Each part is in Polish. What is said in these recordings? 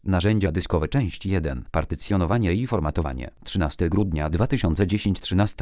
Narzędzia dyskowe część 1. Partycjonowanie i formatowanie. 13 grudnia 2010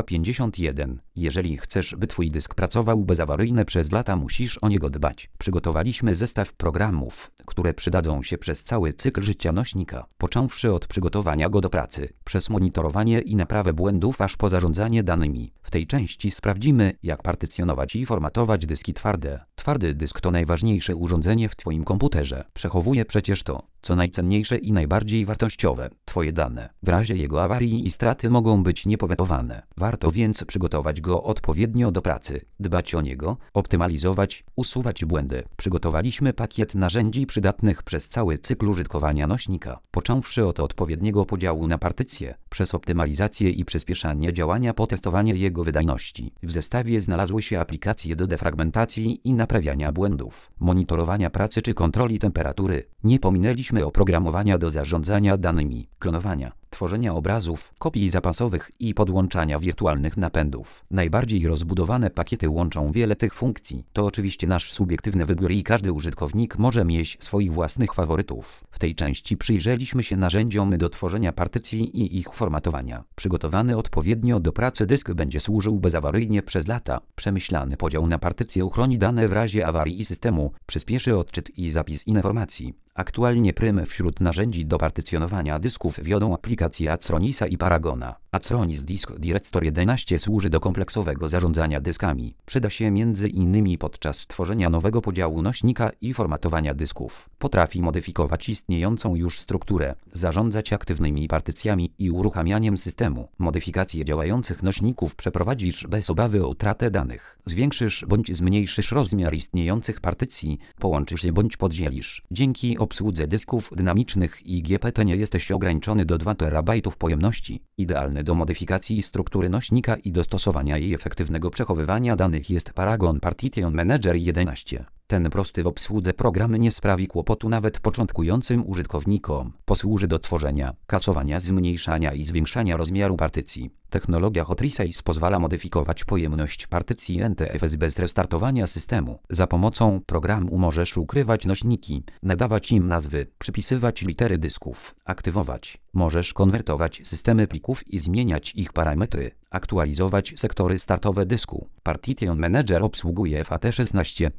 13:51. Jeżeli chcesz, by Twój dysk pracował bezawaryjnie przez lata, musisz o niego dbać. Przygotowaliśmy zestaw programów, które przydadzą się przez cały cykl życia nośnika. Począwszy od przygotowania go do pracy, przez monitorowanie i naprawę błędów, aż po zarządzanie danymi. W tej części sprawdzimy, jak partycjonować i formatować dyski twarde. Twardy dysk to najważniejsze urządzenie w Twoim komputerze. Przechowuje przecież to, co najcenniejsze i najbardziej wartościowe, Twoje dane. W razie jego awarii i straty mogą być niepowetowane. Warto więc przygotować go odpowiednio do pracy, dbać o niego, optymalizować, usuwać błędy. Przygotowaliśmy pakiet narzędzi przydatnych przez cały cykl użytkowania nośnika. Począwszy od odpowiedniego podziału na partycje, przez optymalizację i przyspieszanie działania po testowanie jego wydajności. W zestawie znalazły się aplikacje do defragmentacji i naprawiania błędów, monitorowania pracy czy kontroli temperatury. Nie pominęliśmy oprogramowania do zarządzania danymi, klonowania, tworzenia obrazów, kopii zapasowych i podłączania wirtualnych napędów. Najbardziej rozbudowane pakiety łączą wiele tych funkcji. To oczywiście nasz subiektywny wybór i każdy użytkownik może mieć swoich własnych faworytów. W tej części przyjrzeliśmy się narzędziom do tworzenia partycji i ich formatowania. Przygotowany odpowiednio do pracy dysk będzie służył bezawaryjnie przez lata. Przemyślany podział na partycje uchroni dane w razie awarii systemu, przyspieszy odczyt i zapis informacji. Aktualnie prym wśród narzędzi do partycjonowania dysków wiodą aplikacje Acronisa i Paragona. Acronis Disk Director 11 służy do kompleksowego zarządzania dyskami. Przyda się m.in. podczas tworzenia nowego podziału nośnika i formatowania dysków. Potrafi modyfikować istniejącą już strukturę, zarządzać aktywnymi partycjami i uruchamianiem systemu. Modyfikacje działających nośników przeprowadzisz bez obawy o utratę danych. Zwiększysz bądź zmniejszysz rozmiar istniejących partycji, połączysz je bądź podzielisz. Dzięki obsłudze dysków dynamicznych i GPT nie jesteś ograniczony do 2 TB pojemności. Idealny do modyfikacji struktury nośnika i dostosowania jej efektywnego przechowywania danych jest Paragon Partition Manager 11. Ten prosty w obsłudze program nie sprawi kłopotu nawet początkującym użytkownikom. Posłuży do tworzenia, kasowania, zmniejszania i zwiększania rozmiaru partycji. Technologia Hot Resize pozwala modyfikować pojemność partycji NTFS bez restartowania systemu. Za pomocą programu możesz ukrywać nośniki, nadawać im nazwy, przypisywać litery dysków, aktywować. Możesz konwertować systemy plików i zmieniać ich parametry, aktualizować sektory startowe dysku. Partition Manager obsługuje FAT16,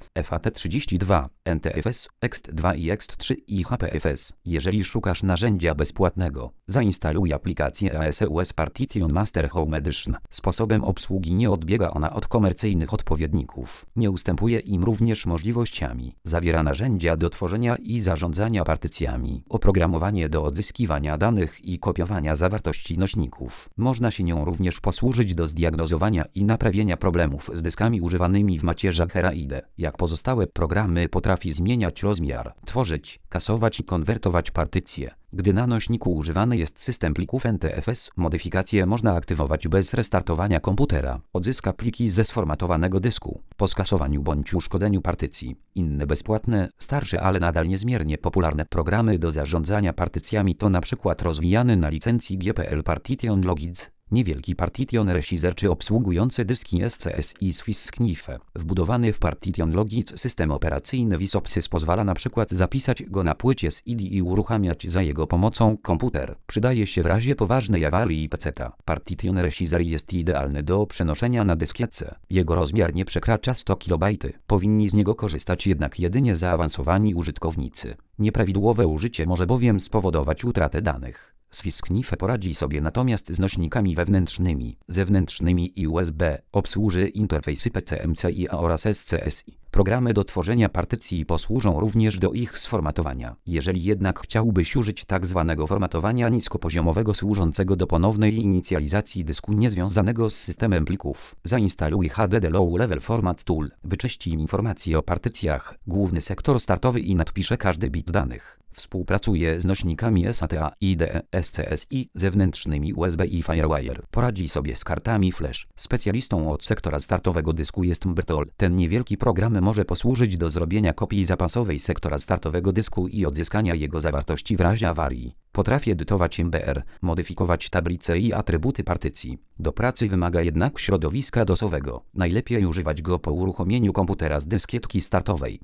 FAT32, NTFS, EXT2 i EXT3 i HPFS. Jeżeli szukasz narzędzia bezpłatnego, zainstaluj aplikację ASUS Partition Master Home Edition. Sposobem obsługi nie odbiega ona od komercyjnych odpowiedników. Nie ustępuje im również możliwościami. Zawiera narzędzia do tworzenia i zarządzania partycjami, oprogramowanie do odzyskiwania danych i kopiowania zawartości nośników. Można się nią również posłużyć do zdiagnozowania i naprawienia problemów z dyskami używanymi w macierzach RAID. Jak pozostałe programy potrafi zmieniać rozmiar, tworzyć, kasować i konwertować partycje. Gdy na nośniku używany jest system plików NTFS, modyfikacje można aktywować bez restartowania komputera. Odzyska pliki ze sformatowanego dysku po skasowaniu bądź uszkodzeniu partycji. Inne bezpłatne, starsze, ale nadal niezmiernie popularne programy do zarządzania partycjami to np. rozwijany na licencji GPL Partition Logic, niewielki Partition Resizer czy obsługujący dyski SCS i Swiss-Knife. Wbudowany w Partition Logic system operacyjny Wisopsys pozwala np. zapisać go na płycie z ID i uruchamiać za jego pomocą komputer. Przydaje się w razie poważnej awarii PC-ta. Partition Resizer jest idealny do przenoszenia na dyskietce. Jego rozmiar nie przekracza 100 KB. Powinni z niego korzystać jednak jedynie zaawansowani użytkownicy. Nieprawidłowe użycie może bowiem spowodować utratę danych. Swiss-Knife poradzi sobie natomiast z nośnikami wewnętrznymi, zewnętrznymi i USB. Obsłuży interfejsy PCMCI oraz SCSI. Programy do tworzenia partycji posłużą również do ich sformatowania. Jeżeli jednak chciałbyś użyć tzw. formatowania niskopoziomowego służącego do ponownej inicjalizacji dysku niezwiązanego z systemem plików, zainstaluj HDD Low Level Format Tool. Wyczyści informacje o partycjach, główny sektor startowy i nadpisze każdy bit danych. Współpracuje z nośnikami SATA, IDE, SCSI, zewnętrznymi USB i Firewire. Poradzi sobie z kartami flash. Specjalistą od sektora startowego dysku jest Mbertol. Ten niewielki program może posłużyć do zrobienia kopii zapasowej sektora startowego dysku i odzyskania jego zawartości w razie awarii. Potrafi edytować MBR, modyfikować tablice i atrybuty partycji. Do pracy wymaga jednak środowiska DOS-owego. Najlepiej używać go po uruchomieniu komputera z dyskietki startowej.